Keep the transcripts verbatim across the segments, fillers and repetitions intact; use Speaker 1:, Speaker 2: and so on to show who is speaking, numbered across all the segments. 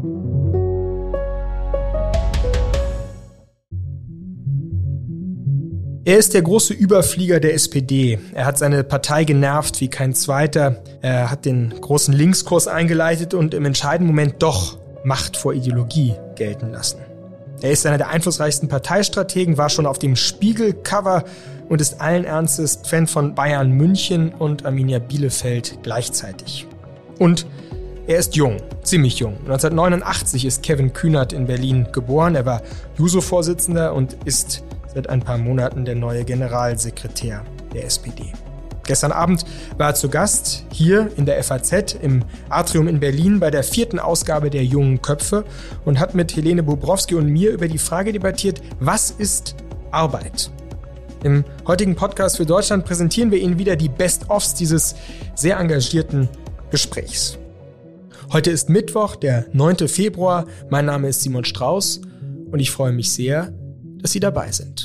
Speaker 1: Er ist der große Überflieger der S P D. Er hat seine Partei genervt wie kein zweiter. Er hat den großen Linkskurs eingeleitet und im entscheidenden Moment doch Macht vor Ideologie gelten lassen. Er ist einer der einflussreichsten Parteistrategen, war schon auf dem Spiegel-Cover und ist allen Ernstes Fan von Bayern München und Arminia Bielefeld gleichzeitig. Und er ist jung, ziemlich jung. neunzehnhundertneunundachtzig ist Kevin Kühnert in Berlin geboren. Er war Juso-Vorsitzender und ist seit ein paar Monaten der neue Generalsekretär der S P D. Gestern Abend war er zu Gast hier in der F A Z im Atrium in Berlin bei der vierten Ausgabe der Jungen Köpfe und hat mit Helene Bobrowski und mir über die Frage debattiert, was ist Arbeit? Im heutigen Podcast für Deutschland präsentieren wir Ihnen wieder die Best-ofs dieses sehr engagierten Gesprächs. Heute ist Mittwoch, der neunte Februar. Mein Name ist Simon Strauß und ich freue mich sehr, dass Sie dabei sind.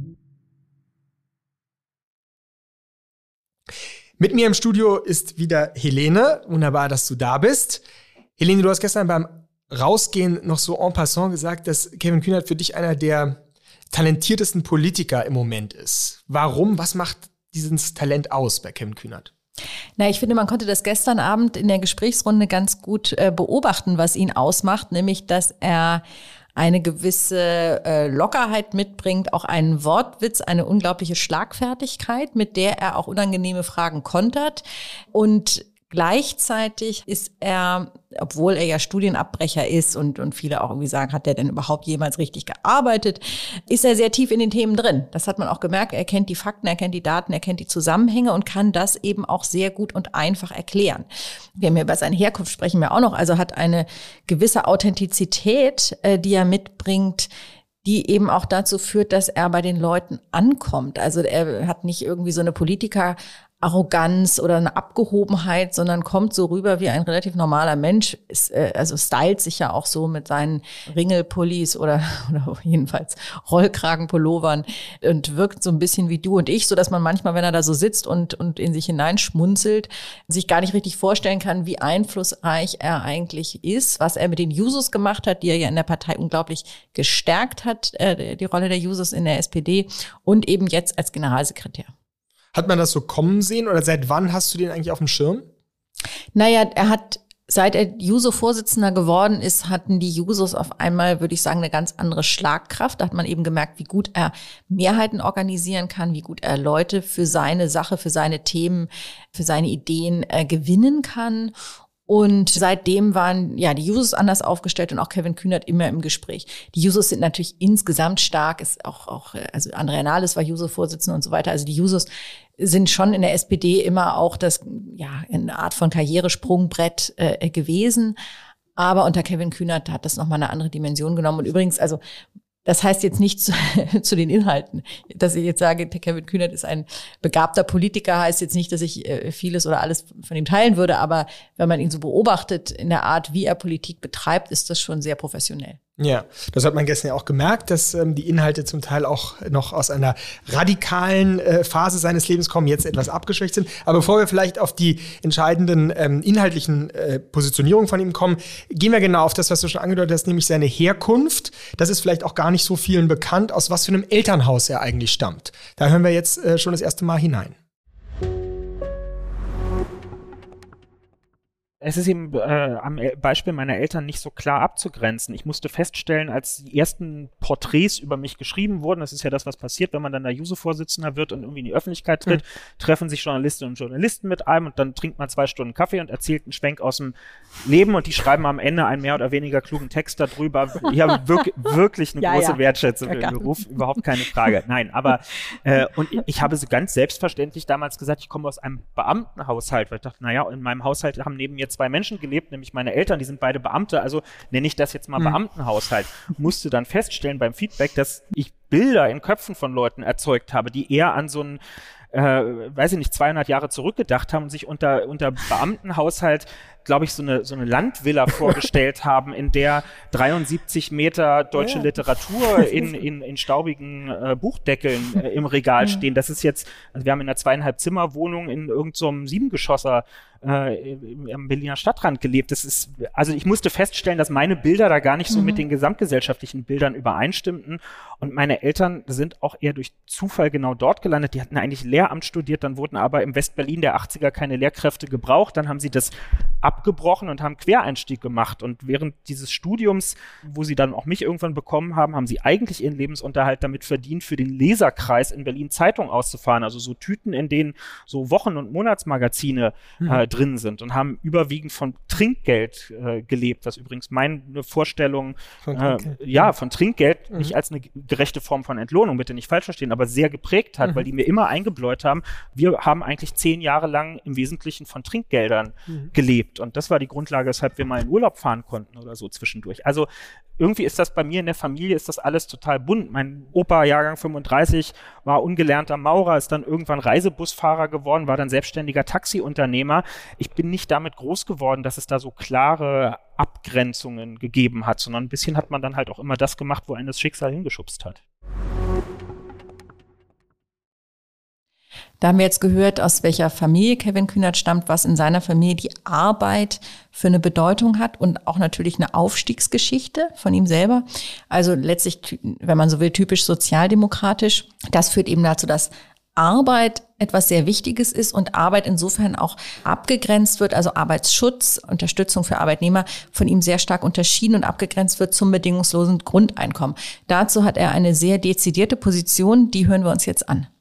Speaker 1: Mit mir im Studio ist wieder Helene. Wunderbar, dass du da bist. Helene, du hast gestern beim Rausgehen noch so en passant gesagt, dass Kevin Kühnert für dich einer der talentiertesten Politiker im Moment ist. Warum? Was macht dieses Talent aus bei Kevin Kühnert?
Speaker 2: Na, ich finde, man konnte das gestern Abend in der Gesprächsrunde ganz gut äh, beobachten, was ihn ausmacht, nämlich, dass er eine gewisse äh, Lockerheit mitbringt, auch einen Wortwitz, eine unglaubliche Schlagfertigkeit, mit der er auch unangenehme Fragen kontert. Und gleichzeitig ist er, obwohl er ja Studienabbrecher ist und, und viele auch irgendwie sagen, hat er denn überhaupt jemals richtig gearbeitet, ist er sehr tief in den Themen drin. Das hat man auch gemerkt. Er kennt die Fakten, er kennt die Daten, er kennt die Zusammenhänge und kann das eben auch sehr gut und einfach erklären. Wir haben ja über seine Herkunft sprechen wir auch noch, also hat eine gewisse Authentizität, äh, die er mitbringt, die eben auch dazu führt, dass er bei den Leuten ankommt. Also er hat nicht irgendwie so eine Politiker Arroganz oder eine Abgehobenheit, sondern kommt so rüber wie ein relativ normaler Mensch, ist, äh, also stylt sich ja auch so mit seinen Ringelpullis oder, oder jedenfalls Rollkragenpullovern und wirkt so ein bisschen wie du und ich, so dass man manchmal, wenn er da so sitzt und, und in sich hineinschmunzelt, sich gar nicht richtig vorstellen kann, wie einflussreich er eigentlich ist, was er mit den Jusos gemacht hat, die er ja in der Partei unglaublich gestärkt hat, äh, die Rolle der Jusos in der S P D und eben jetzt als Generalsekretär.
Speaker 1: Hat man das so kommen sehen oder seit wann hast du den eigentlich auf dem Schirm?
Speaker 2: Naja, er hat, seit er Juso-Vorsitzender geworden ist, hatten die Jusos auf einmal, würde ich sagen, eine ganz andere Schlagkraft. Da hat man eben gemerkt, wie gut er Mehrheiten organisieren kann, wie gut er Leute für seine Sache, für seine Themen, für seine Ideen äh, gewinnen kann. Und seitdem waren ja die Jusos anders aufgestellt und auch Kevin Kühnert immer im Gespräch. Die Jusos sind natürlich insgesamt stark, ist auch auch also Andrea Nahles war Juso-Vorsitzende und so weiter. Also die Jusos sind schon in der S P D immer auch das ja eine Art von Karrieresprungbrett äh, gewesen. Aber unter Kevin Kühnert hat das nochmal eine andere Dimension genommen. Und übrigens, also das heißt jetzt nicht zu, zu den Inhalten, dass ich jetzt sage, Kevin Kühnert ist ein begabter Politiker, heißt jetzt nicht, dass ich äh, vieles oder alles von ihm teilen würde, aber wenn man ihn so beobachtet in der Art, wie er Politik betreibt, ist das schon sehr professionell.
Speaker 1: Ja, das hat man gestern ja auch gemerkt, dass ähm, die Inhalte zum Teil auch noch aus einer radikalen äh, Phase seines Lebens kommen, jetzt etwas abgeschwächt sind. Aber bevor wir vielleicht auf die entscheidenden ähm, inhaltlichen äh, Positionierungen von ihm kommen, gehen wir genau auf das, was du schon angedeutet hast, nämlich seine Herkunft. Das ist vielleicht auch gar nicht so vielen bekannt, aus was für einem Elternhaus er eigentlich stammt. Da hören wir jetzt äh, schon das erste Mal hinein.
Speaker 3: Es ist eben äh, am Beispiel meiner Eltern nicht so klar abzugrenzen. Ich musste feststellen, als die ersten Porträts über mich geschrieben wurden, das ist ja das, was passiert, wenn man dann da Juso-Vorsitzender wird und irgendwie in die Öffentlichkeit tritt, mhm. treffen sich Journalistinnen und Journalisten mit einem und dann trinkt man zwei Stunden Kaffee und erzählt einen Schwenk aus dem Leben und die schreiben am Ende einen mehr oder weniger klugen Text darüber. Ich habe wirklich, wirklich eine ja, große ja. Wertschätzung für den Beruf, überhaupt keine Frage. Nein, aber äh, und ich habe so ganz selbstverständlich damals gesagt, ich komme aus einem Beamtenhaushalt, weil ich dachte, naja, in meinem Haushalt haben neben mir zwei Menschen gelebt, nämlich meine Eltern, die sind beide Beamte, also nenne ich das jetzt mal mhm. Beamtenhaushalt. Musste dann feststellen beim Feedback, dass ich Bilder in Köpfen von Leuten erzeugt habe, die eher an so einen äh, weiß ich nicht, zweihundert Jahre zurückgedacht haben und sich unter, unter Beamtenhaushalt glaube ich, so eine, so eine Landvilla vorgestellt haben, in der dreiundsiebzig Meter deutsche ja. Literatur in, in, in staubigen äh, Buchdeckeln äh, im Regal stehen. Das ist jetzt, also wir haben in einer zweieinhalb Zimmer Wohnung in irgendeinem so Siebengeschosser äh, am Berliner Stadtrand gelebt. Das ist, also ich musste feststellen, dass meine Bilder da gar nicht so mhm. mit den gesamtgesellschaftlichen Bildern übereinstimmten. Und meine Eltern sind auch eher durch Zufall genau dort gelandet. Die hatten eigentlich Lehramt studiert, dann wurden aber im Westberlin der achtziger keine Lehrkräfte gebraucht. Dann haben sie das abgebrochen und haben Quereinstieg gemacht. Und während dieses Studiums, wo sie dann auch mich irgendwann bekommen haben, haben sie eigentlich ihren Lebensunterhalt damit verdient, für den Leserkreis in Berlin Zeitung auszufahren. Also so Tüten, in denen so Wochen- und Monatsmagazine mhm. äh, drin sind, und haben überwiegend von Trinkgeld äh, gelebt, was übrigens meine Vorstellung von Trinkgeld, äh, ja, von Trinkgeld mhm. nicht als eine gerechte Form von Entlohnung, bitte nicht falsch verstehen, aber sehr geprägt hat, mhm. weil die mir immer eingebläut haben, wir haben eigentlich zehn Jahre lang im Wesentlichen von Trinkgeldern mhm. gelebt, und das war die Grundlage, weshalb wir mal in Urlaub fahren konnten oder so zwischendurch. Also irgendwie ist das bei mir in der Familie, ist das alles total bunt. Mein Opa, Jahrgang fünfunddreißig, war ungelernter Maurer, ist dann irgendwann Reisebusfahrer geworden, war dann selbstständiger Taxiunternehmer. Ich bin nicht damit groß geworden, dass es da so klare Abgrenzungen gegeben hat, sondern ein bisschen hat man dann halt auch immer das gemacht, wo einen das Schicksal hingeschubst hat.
Speaker 2: Da haben wir jetzt gehört, aus welcher Familie Kevin Kühnert stammt, was in seiner Familie die Arbeit für eine Bedeutung hat und auch natürlich eine Aufstiegsgeschichte von ihm selber. Also letztlich, wenn man so will, typisch sozialdemokratisch. Das führt eben dazu, dass Arbeit etwas sehr Wichtiges ist und Arbeit insofern auch abgegrenzt wird, also Arbeitsschutz, Unterstützung für Arbeitnehmer von ihm sehr stark unterschieden und abgegrenzt wird zum bedingungslosen Grundeinkommen. Dazu hat er eine sehr dezidierte Position, die hören wir uns jetzt an.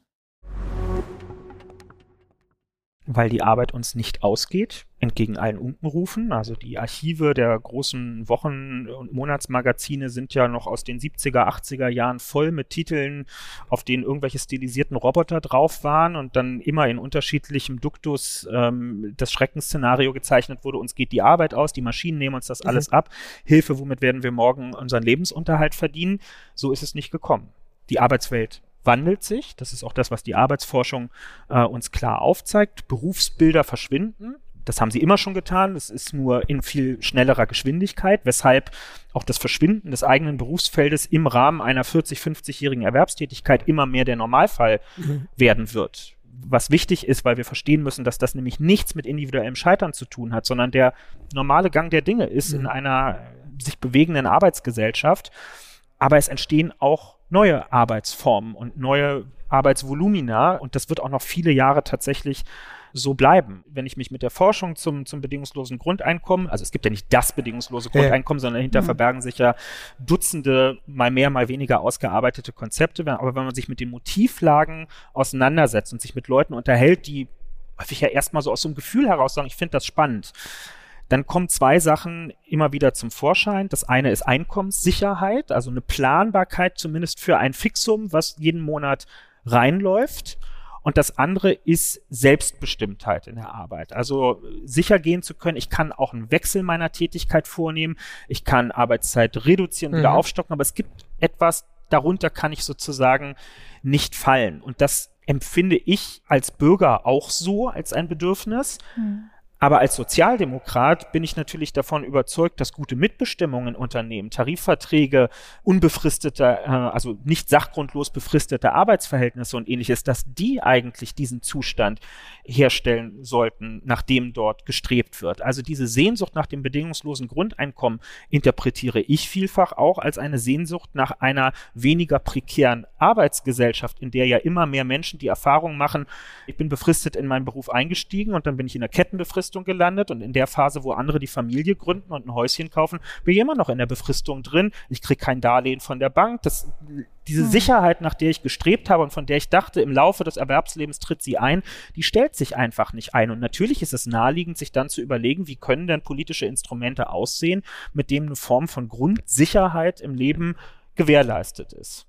Speaker 3: Weil die Arbeit uns nicht ausgeht, entgegen allen Unkenrufen. Also die Archive der großen Wochen- und Monatsmagazine sind ja noch aus den siebziger, achtziger Jahren voll mit Titeln, auf denen irgendwelche stilisierten Roboter drauf waren und dann immer in unterschiedlichem Duktus ähm, das Schreckensszenario gezeichnet wurde, uns geht die Arbeit aus, die Maschinen nehmen uns das mhm. alles ab, Hilfe, womit werden wir morgen unseren Lebensunterhalt verdienen? So ist es nicht gekommen. Die Arbeitswelt wandelt sich. Das ist auch das, was die Arbeitsforschung äh, uns klar aufzeigt. Berufsbilder verschwinden. Das haben sie immer schon getan. Das ist nur in viel schnellerer Geschwindigkeit, weshalb auch das Verschwinden des eigenen Berufsfeldes im Rahmen einer vierzig-, fünfzigjährigen Erwerbstätigkeit immer mehr der Normalfall mhm. werden wird. Was wichtig ist, weil wir verstehen müssen, dass das nämlich nichts mit individuellem Scheitern zu tun hat, sondern der normale Gang der Dinge ist mhm. in einer sich bewegenden Arbeitsgesellschaft. Aber es entstehen auch neue Arbeitsformen und neue Arbeitsvolumina, und das wird auch noch viele Jahre tatsächlich so bleiben. Wenn ich mich mit der Forschung zum, zum bedingungslosen Grundeinkommen, also es gibt ja nicht das bedingungslose Grundeinkommen, ja. sondern dahinter mhm. verbergen sich ja Dutzende, mal mehr, mal weniger ausgearbeitete Konzepte. Aber wenn man sich mit den Motivlagen auseinandersetzt und sich mit Leuten unterhält, die häufig ja erstmal so aus so einem Gefühl heraus sagen, ich finde das spannend, dann kommen zwei Sachen immer wieder zum Vorschein. Das eine ist Einkommenssicherheit, also eine Planbarkeit zumindest für ein Fixum, was jeden Monat reinläuft. Und das andere ist Selbstbestimmtheit in der Arbeit. Also sicher gehen zu können, ich kann auch einen Wechsel meiner Tätigkeit vornehmen, ich kann Arbeitszeit reduzieren, wieder mhm. aufstocken, aber es gibt etwas, darunter kann ich sozusagen nicht fallen. Und das empfinde ich als Bürger auch so, als ein Bedürfnis. Mhm. Aber als Sozialdemokrat bin ich natürlich davon überzeugt, dass gute Mitbestimmung in Unternehmen, Tarifverträge, unbefristete, äh, also nicht sachgrundlos befristete Arbeitsverhältnisse und ähnliches, dass die eigentlich diesen Zustand herstellen sollten, nach dem dort gestrebt wird. Also diese Sehnsucht nach dem bedingungslosen Grundeinkommen interpretiere ich vielfach auch als eine Sehnsucht nach einer weniger prekären Arbeitsgesellschaft, in der ja immer mehr Menschen die Erfahrung machen, ich bin befristet in meinen Beruf eingestiegen und dann bin ich in der Kettenbefristung gelandet, und in der Phase, wo andere die Familie gründen und ein Häuschen kaufen, bin ich immer noch in der Befristung drin. Ich kriege kein Darlehen von der Bank. Das, diese hm. Sicherheit, nach der ich gestrebt habe und von der ich dachte, im Laufe des Erwerbslebens tritt sie ein, die stellt sich einfach nicht ein. Und natürlich ist es naheliegend, sich dann zu überlegen, wie können denn politische Instrumente aussehen, mit denen eine Form von Grundsicherheit im Leben gewährleistet ist.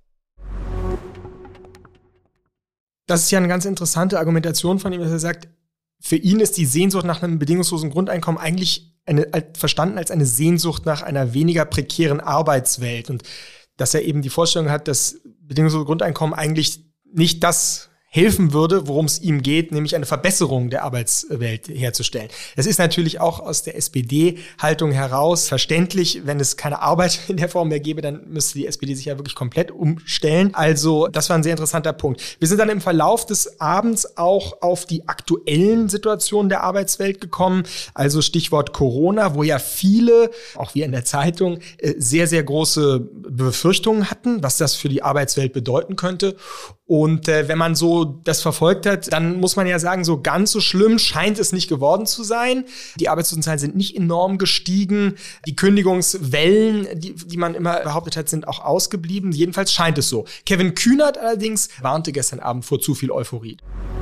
Speaker 1: Das ist ja eine ganz interessante Argumentation von ihm, dass er sagt, für ihn ist die Sehnsucht nach einem bedingungslosen Grundeinkommen eigentlich eine, verstanden als eine Sehnsucht nach einer weniger prekären Arbeitswelt. Und dass er eben die Vorstellung hat, dass bedingungslose Grundeinkommen eigentlich nicht das helfen würde, worum es ihm geht, nämlich eine Verbesserung der Arbeitswelt herzustellen. Das ist natürlich auch aus der S P D-Haltung heraus verständlich. Wenn es keine Arbeit in der Form mehr gäbe, dann müsste die S P D sich ja wirklich komplett umstellen. Also das war ein sehr interessanter Punkt. Wir sind dann im Verlauf des Abends auch auf die aktuellen Situationen der Arbeitswelt gekommen. Also Stichwort Corona, wo ja viele, auch wir in der Zeitung, sehr, sehr große Befürchtungen hatten, was das für die Arbeitswelt bedeuten könnte. Und äh, wenn man so das verfolgt hat, dann muss man ja sagen, so ganz so schlimm scheint es nicht geworden zu sein. Die Arbeitslosenzahlen sind nicht enorm gestiegen. Die Kündigungswellen, die, die man immer behauptet hat, sind auch ausgeblieben. Jedenfalls scheint es so. Kevin Kühnert allerdings warnte gestern Abend vor zu viel Euphorie.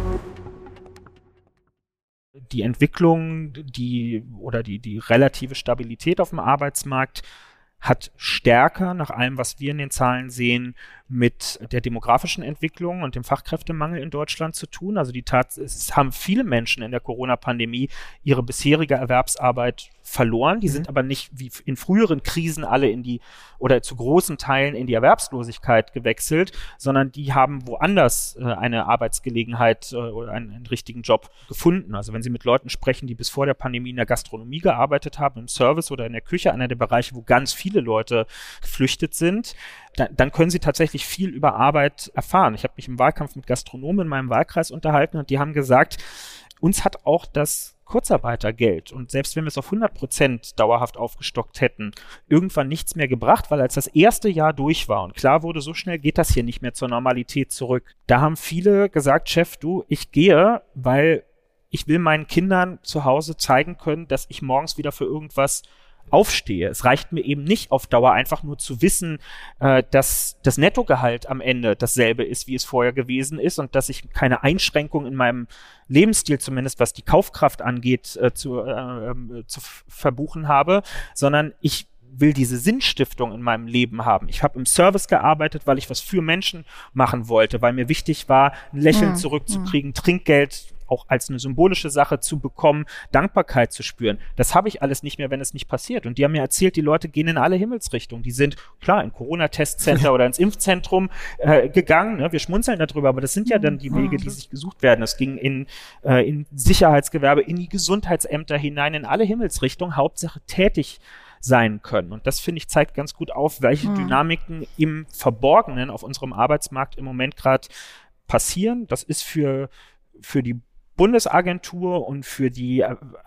Speaker 3: Die Entwicklung, die oder die, die relative Stabilität auf dem Arbeitsmarkt hat stärker, nach allem, was wir in den Zahlen sehen, mit der demografischen Entwicklung und dem Fachkräftemangel in Deutschland zu tun. Also die Tat, es haben viele Menschen in der Corona-Pandemie ihre bisherige Erwerbsarbeit verloren. Die mhm. sind aber nicht wie in früheren Krisen alle in die oder zu großen Teilen in die Erwerbslosigkeit gewechselt, sondern die haben woanders äh, eine Arbeitsgelegenheit äh, oder einen, einen richtigen Job gefunden. Also wenn Sie mit Leuten sprechen, die bis vor der Pandemie in der Gastronomie gearbeitet haben, im Service oder in der Küche, einer der Bereiche, wo ganz viele Leute geflüchtet sind, dann, dann können Sie tatsächlich viel über Arbeit erfahren. Ich habe mich im Wahlkampf mit Gastronomen in meinem Wahlkreis unterhalten und die haben gesagt, uns hat auch das Kurzarbeitergeld und selbst wenn wir es auf hundert Prozent dauerhaft aufgestockt hätten, irgendwann nichts mehr gebracht, weil als das erste Jahr durch war und klar wurde, so schnell geht das hier nicht mehr zur Normalität zurück. Da haben viele gesagt, Chef, du, ich gehe, weil ich will meinen Kindern zu Hause zeigen können, dass ich morgens wieder für irgendwas aufstehe. Es reicht mir eben nicht auf Dauer einfach nur zu wissen, äh, dass das Nettogehalt am Ende dasselbe ist, wie es vorher gewesen ist und dass ich keine Einschränkung in meinem Lebensstil, zumindest was die Kaufkraft angeht, äh, zu, äh, äh, zu f- verbuchen habe, sondern ich will diese Sinnstiftung in meinem Leben haben. Ich habe im Service gearbeitet, weil ich was für Menschen machen wollte, weil mir wichtig war, ein Lächeln
Speaker 2: mhm.
Speaker 3: zurückzukriegen, mhm. Trinkgeld auch als eine symbolische Sache zu bekommen, Dankbarkeit zu spüren. Das habe ich alles nicht mehr, wenn es nicht passiert. Und die haben mir erzählt, die Leute gehen in alle Himmelsrichtungen. Die sind, klar, in Corona-Testcenter oder ins Impfzentrum äh, gegangen. Ne? Wir schmunzeln darüber, aber das sind ja dann die Wege, die sich gesucht werden. Es ging in, äh, in Sicherheitsgewerbe, in die Gesundheitsämter hinein, in alle Himmelsrichtungen, Hauptsache tätig sein können. Und das, finde ich, zeigt ganz gut auf, welche Dynamiken im Verborgenen auf unserem Arbeitsmarkt im Moment gerade passieren. Das ist für, für die Bundesagentur und für die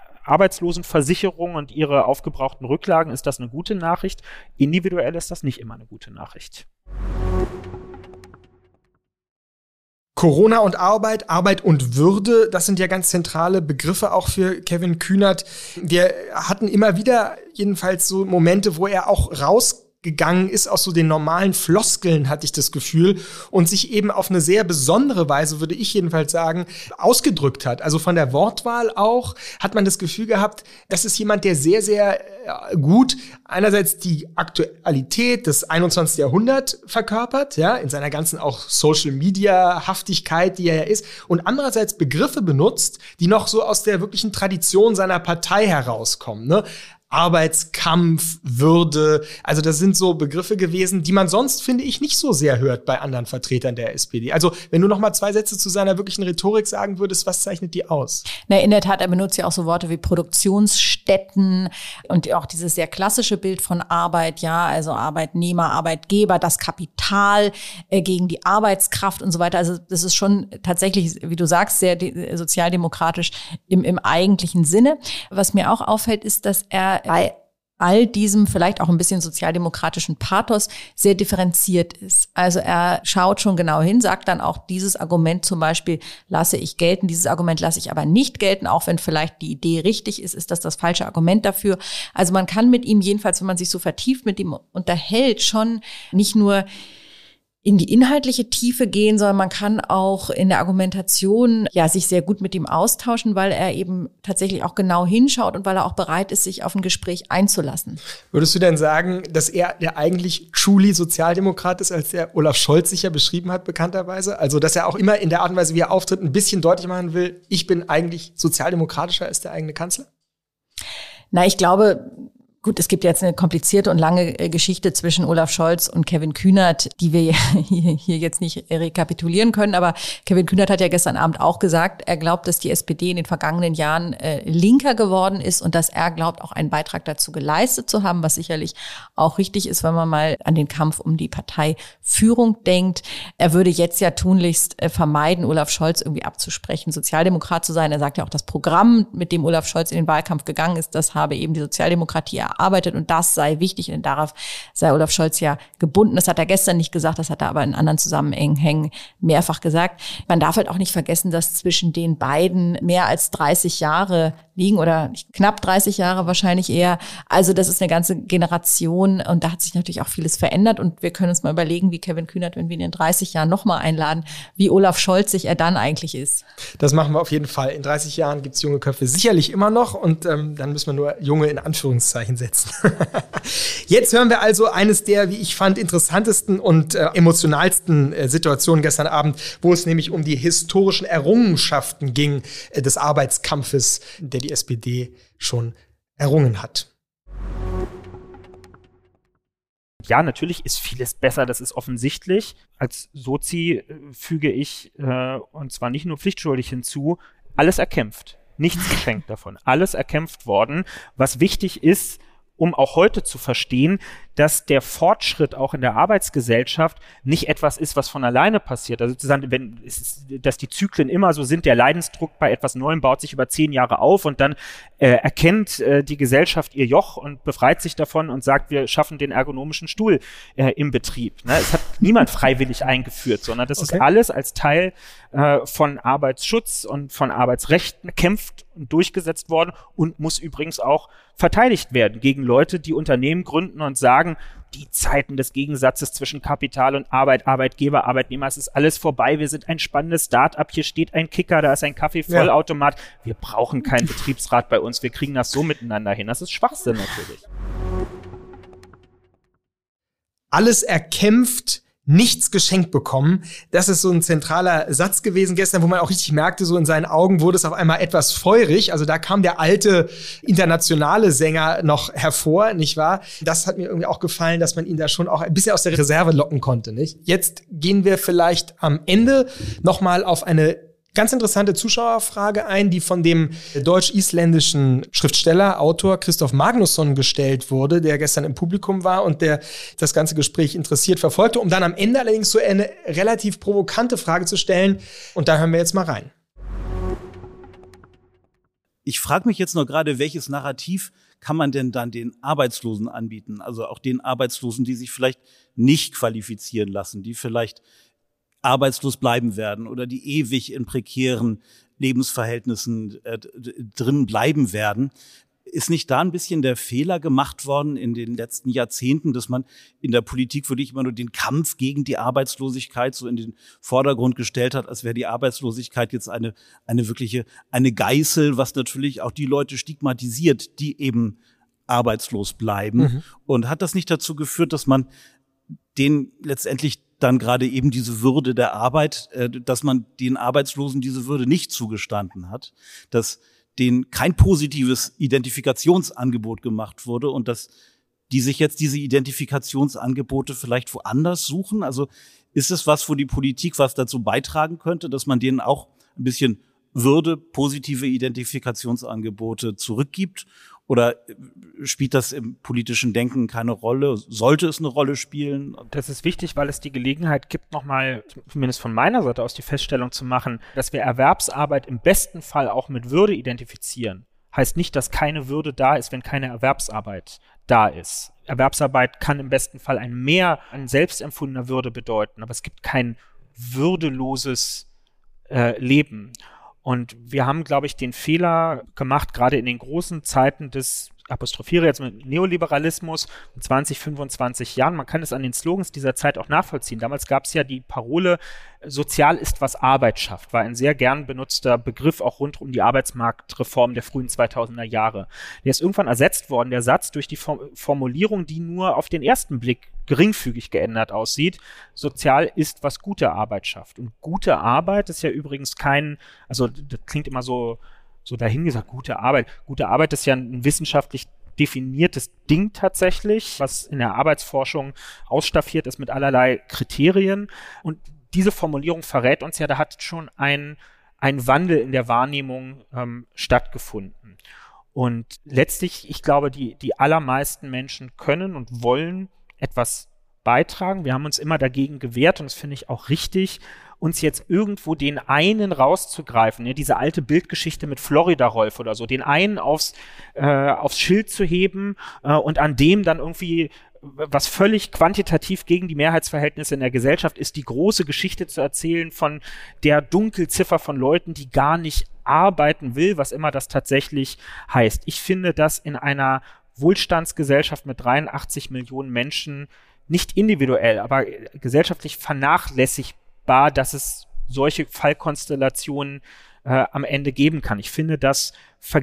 Speaker 3: Arbeitslosenversicherung und ihre aufgebrauchten Rücklagen ist das eine gute Nachricht. Individuell ist das nicht immer eine gute Nachricht.
Speaker 1: Corona und Arbeit, Arbeit und Würde, das sind ja ganz zentrale Begriffe auch für Kevin Kühnert. Wir hatten immer wieder jedenfalls so Momente, wo er auch raus gegangen ist aus so den normalen Floskeln, hatte ich das Gefühl, und sich eben auf eine sehr besondere Weise, würde ich jedenfalls sagen, ausgedrückt hat. Also von der Wortwahl auch hat man das Gefühl gehabt, das ist jemand, der sehr, sehr gut einerseits die Aktualität des einundzwanzigsten Jahrhunderts verkörpert, ja, in seiner ganzen auch Social-Media-Haftigkeit, die er ja ist, und andererseits Begriffe benutzt, die noch so aus der wirklichen Tradition seiner Partei herauskommen, ne? Arbeitskampf, Würde, also das sind so Begriffe gewesen, die man sonst, finde ich, nicht so sehr hört bei anderen Vertretern der S P D. Also wenn du noch mal zwei Sätze zu seiner wirklichen Rhetorik sagen würdest, was zeichnet die aus?
Speaker 2: Na, in der Tat, er benutzt ja auch so Worte wie Produktionsstätten und auch dieses sehr klassische Bild von Arbeit, ja, also Arbeitnehmer, Arbeitgeber, das Kapital äh, gegen die Arbeitskraft und so weiter. Also das ist schon tatsächlich, wie du sagst, sehr de- sozialdemokratisch im, im eigentlichen Sinne. Was mir auch auffällt, ist, dass er bei all diesem vielleicht auch ein bisschen sozialdemokratischen Pathos sehr differenziert ist. Also er schaut schon genau hin, sagt dann auch, dieses Argument zum Beispiel lasse ich gelten, dieses Argument lasse ich aber nicht gelten, auch wenn vielleicht die Idee richtig ist, ist das das falsche Argument dafür. Also man kann mit ihm jedenfalls, wenn man sich so vertieft mit ihm unterhält, schon nicht nur in die inhaltliche Tiefe gehen, sondern man kann auch in der Argumentation ja sich sehr gut mit ihm austauschen, weil er eben tatsächlich auch genau hinschaut und weil er auch bereit ist, sich auf ein Gespräch einzulassen.
Speaker 1: Würdest du denn sagen, dass er der eigentlich truly Sozialdemokrat ist, als der Olaf Scholz sich ja beschrieben hat, bekannterweise? Also, dass er auch immer in der Art und Weise, wie er auftritt, ein bisschen deutlich machen will, ich bin eigentlich sozialdemokratischer als der eigene Kanzler?
Speaker 2: Na, ich glaube, Gut, es gibt jetzt eine komplizierte und lange Geschichte zwischen Olaf Scholz und Kevin Kühnert, die wir hier jetzt nicht rekapitulieren können. Aber Kevin Kühnert hat ja gestern Abend auch gesagt, er glaubt, dass die S P D in den vergangenen Jahren äh, linker geworden ist und dass er glaubt, auch einen Beitrag dazu geleistet zu haben, was sicherlich auch richtig ist, wenn man mal an den Kampf um die Parteiführung denkt. Er würde jetzt ja tunlichst äh, vermeiden, Olaf Scholz irgendwie abzusprechen, Sozialdemokrat zu sein. Er sagt ja auch, das Programm, mit dem Olaf Scholz in den Wahlkampf gegangen ist, das habe eben die Sozialdemokratie erarbeitet und das sei wichtig, denn darauf sei Olaf Scholz ja gebunden. Das hat er gestern nicht gesagt, das hat er aber in anderen Zusammenhängen mehrfach gesagt. Man darf halt auch nicht vergessen, dass zwischen den beiden mehr als dreißig Jahre liegen oder knapp dreißig Jahre wahrscheinlich eher. Also das ist eine ganze Generation und da hat sich natürlich auch vieles verändert und wir können uns mal überlegen, wie Kevin Kühnert, wenn wir ihn in dreißig Jahren nochmal einladen, wie Olaf Scholz sich er dann eigentlich ist.
Speaker 1: Das machen wir auf jeden Fall. In dreißig Jahren gibt es junge Köpfe sicherlich immer noch und ähm, dann müssen wir nur junge in Anführungszeichen setzen. Jetzt hören wir also eines der, wie ich fand, interessantesten und äh, emotionalsten äh, Situationen gestern Abend, wo es nämlich um die historischen Errungenschaften ging äh, des Arbeitskampfes, der die S P D schon errungen hat.
Speaker 3: Ja, natürlich ist vieles besser, das ist offensichtlich. Als Sozi äh, füge ich, äh, und zwar nicht nur pflichtschuldig hinzu, alles erkämpft. Nichts geschenkt davon. Alles erkämpft worden. Was wichtig ist, um auch heute zu verstehen, dass der Fortschritt auch in der Arbeitsgesellschaft nicht etwas ist, was von alleine passiert. Also sozusagen, wenn es ist, dass die Zyklen immer so sind, der Leidensdruck bei etwas Neuem baut sich über zehn Jahre auf und dann äh, erkennt äh, die Gesellschaft ihr Joch und befreit sich davon und sagt, wir schaffen den ergonomischen Stuhl äh, im Betrieb. Ne? Es hat niemand freiwillig eingeführt, sondern das okay. ist alles als Teil äh, von Arbeitsschutz und von Arbeitsrechten gekämpft und durchgesetzt worden und muss übrigens auch verteidigt werden gegen Leute, die Unternehmen gründen und sagen, die Zeiten des Gegensatzes zwischen Kapital und Arbeit, Arbeitgeber, Arbeitnehmer, es ist alles vorbei, wir sind ein spannendes Start-up, hier steht ein Kicker, da ist ein Kaffeevollautomat, ja. Wir brauchen keinen Betriebsrat bei uns, wir kriegen das so miteinander hin. Das ist Schwachsinn natürlich.
Speaker 1: Alles erkämpft, nichts geschenkt bekommen. Das ist so ein zentraler Satz gewesen gestern, wo man auch richtig merkte, so in seinen Augen wurde es auf einmal etwas feurig. Also da kam der alte internationale Sänger noch hervor, nicht wahr? Das hat mir irgendwie auch gefallen, dass man ihn da schon auch ein bisschen aus der Reserve locken konnte, nicht? Jetzt gehen wir vielleicht am Ende nochmal auf eine ganz interessante Zuschauerfrage ein, die von dem deutsch-isländischen Schriftsteller, Autor Christoph Magnusson gestellt wurde, der gestern im Publikum war und der das ganze Gespräch interessiert verfolgte, um dann am Ende allerdings so eine relativ provokante Frage zu stellen. Und da hören wir jetzt mal rein.
Speaker 4: Ich frage mich jetzt noch gerade, welches Narrativ kann man denn dann den Arbeitslosen anbieten? Also auch den Arbeitslosen, die sich vielleicht nicht qualifizieren lassen, die vielleicht arbeitslos bleiben werden oder die ewig in prekären Lebensverhältnissen äh, drin bleiben werden. Ist nicht da ein bisschen der Fehler gemacht worden in den letzten Jahrzehnten, dass man in der Politik wirklich immer nur den Kampf gegen die Arbeitslosigkeit so in den Vordergrund gestellt hat, als wäre die Arbeitslosigkeit jetzt eine eine wirkliche eine Geißel, was natürlich auch die Leute stigmatisiert, die eben arbeitslos bleiben. Mhm. Und hat das nicht dazu geführt, dass man den letztendlich dann gerade eben diese Würde der Arbeit, äh, dass man den Arbeitslosen diese Würde nicht zugestanden hat, dass denen kein positives Identifikationsangebot gemacht wurde und dass die sich jetzt diese Identifikationsangebote vielleicht woanders suchen? Also ist es was, wo die Politik was dazu beitragen könnte, dass man denen auch ein bisschen Würde, positive Identifikationsangebote zurückgibt? Oder spielt das im politischen Denken keine Rolle? Sollte es eine Rolle spielen?
Speaker 3: Das ist wichtig, weil es die Gelegenheit gibt, nochmal, zumindest von meiner Seite aus, die Feststellung zu machen, dass wir Erwerbsarbeit im besten Fall auch mit Würde identifizieren. Heißt nicht, dass keine Würde da ist, wenn keine Erwerbsarbeit da ist. Erwerbsarbeit kann im besten Fall ein Mehr an selbstempfundener Würde bedeuten, aber es gibt kein würdeloses äh, Leben. Und wir haben, glaube ich, den Fehler gemacht, gerade in den großen Zeiten des, apostrophiere jetzt mit Neoliberalismus, in zwanzig, fünfundzwanzig Jahren. Man kann es an den Slogans dieser Zeit auch nachvollziehen. Damals gab es ja die Parole, sozial ist, was Arbeit schafft, war ein sehr gern benutzter Begriff, auch rund um die Arbeitsmarktreform der frühen zweitausender Jahre. Der ist irgendwann ersetzt worden, der Satz, durch die Formulierung, die nur auf den ersten Blick geringfügig geändert aussieht. Sozial ist, was gute Arbeit schafft. Und gute Arbeit ist ja übrigens kein, also das klingt immer so, so dahingesagt, gute Arbeit. Gute Arbeit ist ja ein wissenschaftlich definiertes Ding tatsächlich, was in der Arbeitsforschung ausstaffiert ist mit allerlei Kriterien. Und diese Formulierung verrät uns ja, da hat schon ein, ein Wandel in der Wahrnehmung ähm, stattgefunden. Und letztlich, ich glaube, die, die allermeisten Menschen können und wollen etwas beitragen. Wir haben uns immer dagegen gewehrt, und das finde ich auch richtig, uns jetzt irgendwo den einen rauszugreifen, ne, diese alte Bildgeschichte mit Florida-Rolf oder so, den einen aufs, äh, aufs Schild zu heben äh, und an dem dann irgendwie was völlig quantitativ gegen die Mehrheitsverhältnisse in der Gesellschaft ist, die große Geschichte zu erzählen von der Dunkelziffer von Leuten, die gar nicht arbeiten will, was immer das tatsächlich heißt. Ich finde das in einer Wohlstandsgesellschaft mit dreiundachtzig Millionen Menschen nicht individuell, aber gesellschaftlich vernachlässigbar, dass es solche Fallkonstellationen äh, am Ende geben kann. Ich finde, dass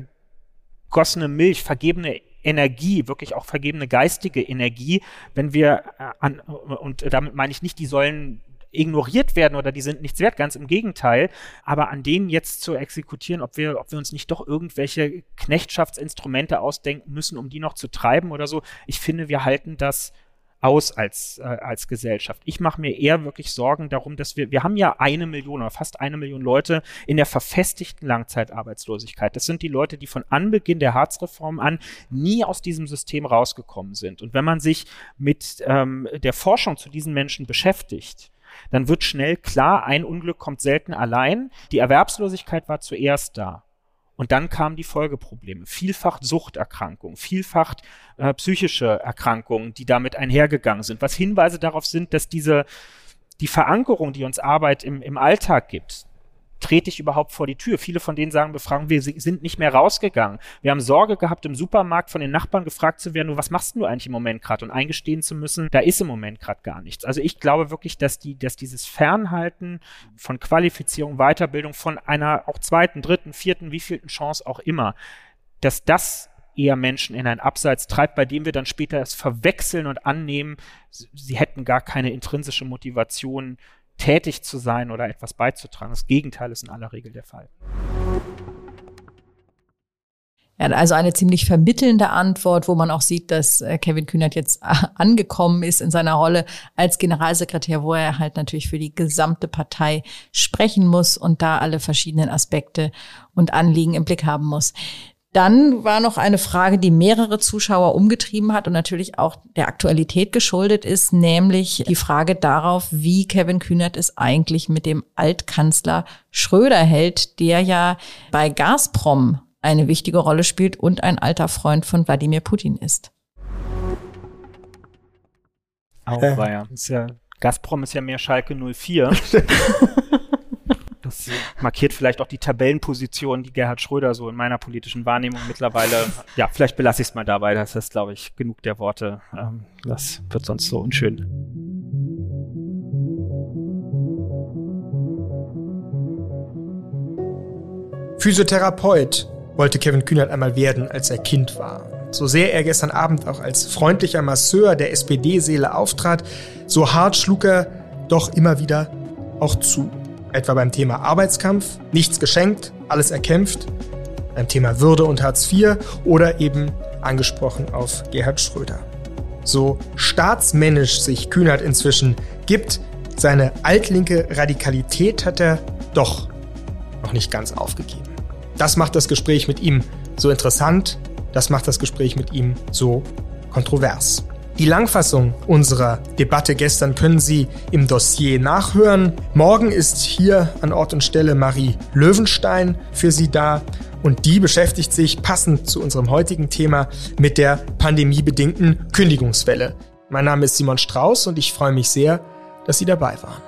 Speaker 3: vergossene Milch, vergebene Energie, wirklich auch vergebene geistige Energie, wenn wir äh, an, und damit meine ich nicht, die sollen ignoriert werden oder die sind nichts wert, ganz im Gegenteil, aber an denen jetzt zu exekutieren, ob wir, ob wir uns nicht doch irgendwelche Knechtschaftsinstrumente ausdenken müssen, um die noch zu treiben oder so, ich finde, wir halten das aus als, äh, als Gesellschaft. Ich mache mir eher wirklich Sorgen darum, dass wir, wir haben ja eine Million oder fast eine Million Leute in der verfestigten Langzeitarbeitslosigkeit. Das sind die Leute, die von Anbeginn der Hartz-Reform an nie aus diesem System rausgekommen sind. Und wenn man sich mit ähm, der Forschung zu diesen Menschen beschäftigt, dann wird schnell klar, ein Unglück kommt selten allein. Die Erwerbslosigkeit war zuerst da. Und dann kamen die Folgeprobleme, vielfach Suchterkrankungen, vielfach äh, psychische Erkrankungen, die damit einhergegangen sind, was Hinweise darauf sind, dass diese, die Verankerung, die uns Arbeit im, im Alltag gibt, trete ich überhaupt vor die Tür? Viele von denen sagen, befragen, wir sind nicht mehr rausgegangen. Wir haben Sorge gehabt, im Supermarkt von den Nachbarn gefragt zu werden, was machst du eigentlich im Moment gerade? Und eingestehen zu müssen, da ist im Moment gerade gar nichts. Also ich glaube wirklich, dass die, dass dieses Fernhalten von Qualifizierung, Weiterbildung, von einer auch zweiten, dritten, vierten, wievielten Chance auch immer, dass das eher Menschen in ein Abseits treibt, bei dem wir dann später es verwechseln und annehmen, sie hätten gar keine intrinsische Motivation, tätig zu sein oder etwas beizutragen. Das Gegenteil ist in aller Regel der Fall.
Speaker 2: Ja, also eine ziemlich vermittelnde Antwort, wo man auch sieht, dass Kevin Kühnert jetzt angekommen ist in seiner Rolle als Generalsekretär, wo er halt natürlich für die gesamte Partei sprechen muss und da alle verschiedenen Aspekte und Anliegen im Blick haben muss. Dann war noch eine Frage, die mehrere Zuschauer umgetrieben hat und natürlich auch der Aktualität geschuldet ist, nämlich die Frage darauf, wie Kevin Kühnert es eigentlich mit dem Altkanzler Schröder hält, der ja bei Gazprom eine wichtige Rolle spielt und ein alter Freund von Wladimir Putin ist.
Speaker 3: Auch äh. war ja. Ist ja. Gazprom ist ja mehr Schalke null vier. Das markiert vielleicht auch die Tabellenposition, die Gerhard Schröder so in meiner politischen Wahrnehmung mittlerweile, ja, vielleicht belasse ich es mal dabei, das ist, glaube ich, genug der Worte. Ähm, das wird sonst so unschön.
Speaker 1: Physiotherapeut wollte Kevin Kühnert einmal werden, als er Kind war. So sehr er gestern Abend auch als freundlicher Masseur der S P D-Seele auftrat, so hart schlug er doch immer wieder auch zu. Etwa beim Thema Arbeitskampf, nichts geschenkt, alles erkämpft, beim Thema Würde und Hartz vier oder eben angesprochen auf Gerhard Schröder. So staatsmännisch sich Kühnert inzwischen gibt, seine altlinke Radikalität hat er doch noch nicht ganz aufgegeben. Das macht das Gespräch mit ihm so interessant, das macht das Gespräch mit ihm so kontrovers. Die Langfassung unserer Debatte gestern können Sie im Dossier nachhören. Morgen ist hier an Ort und Stelle Marie Löwenstein für Sie da und die beschäftigt sich passend zu unserem heutigen Thema mit der pandemiebedingten Kündigungswelle. Mein Name ist Simon Strauß und ich freue mich sehr, dass Sie dabei waren.